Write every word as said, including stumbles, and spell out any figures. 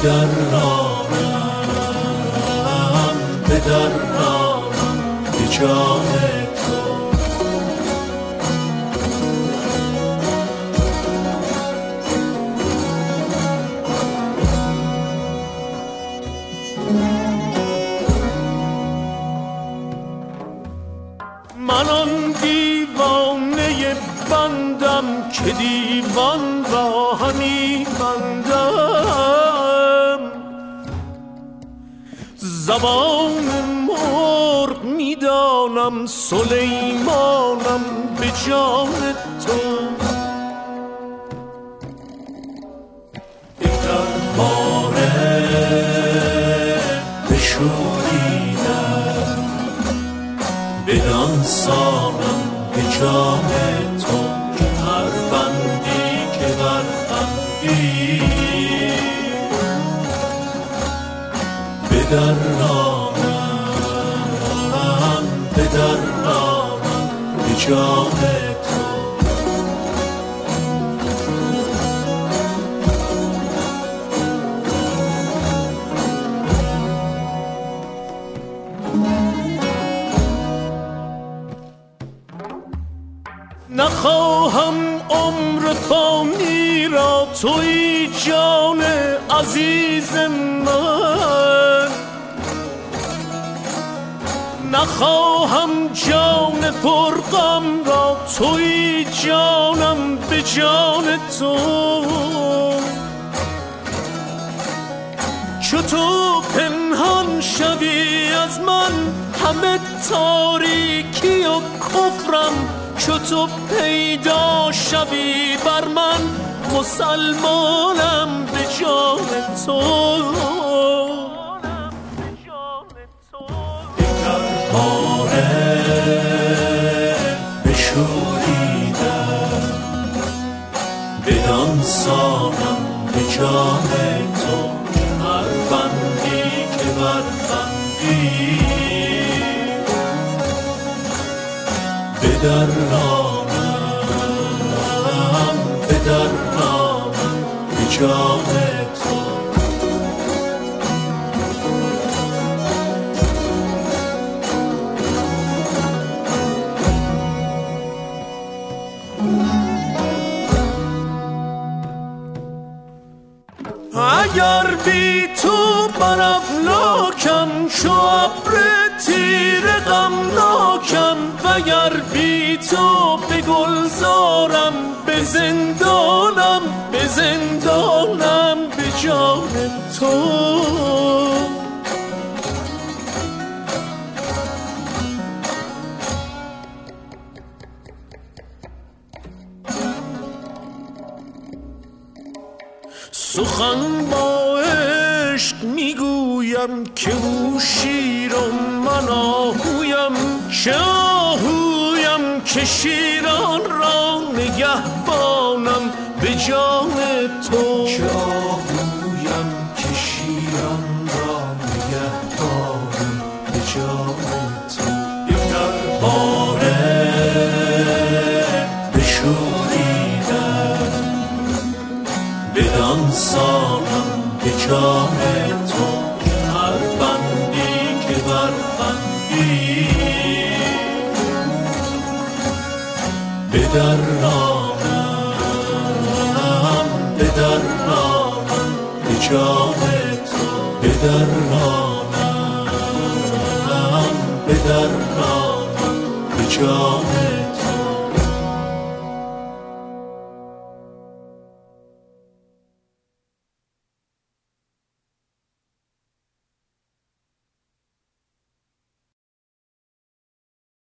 بدرانم بدرانم به جان تو. من آن دیوانه بندم که دیوان را همی بندم، زبان مرغ میدانم سلیمانم به جان تو. دیگر باره بشوریدم بدان سانم به جان تو، که هر بندی که بربندی بدرانم بدرانم به جان تو. نخواهم عمر فانی را توی جان عزیز من، نخواهم جان پرغم را توی جانم به جان تو. چو تو پنهان شوی از من همه تاریکی و کفرم، چو تو پیدا شوی بر من مسلمانم به جان تو. دیگر باره بشوریدم بدان سانم به جان تو، که هر بندی که بربندی بدرانم بدرانم به جان تو. اگر بی تو بر افلاکم چو ابر تیره غمناکم، وگر بی تو به گلزارم به زندانم به زندانم به جان تو. سخن با عشق میگویم که او شیر و من آهویم، چه آهویم که شیران را نگهبانم به جان تو. چه آهویم که شیران را نگهبانم به جان تو. دیگر باره بشوریدم بدان سانم به جان تو، که هر بندی که بربندی بدرانم بدرانم به جان تو. بدرانم بدرانم به جان تو.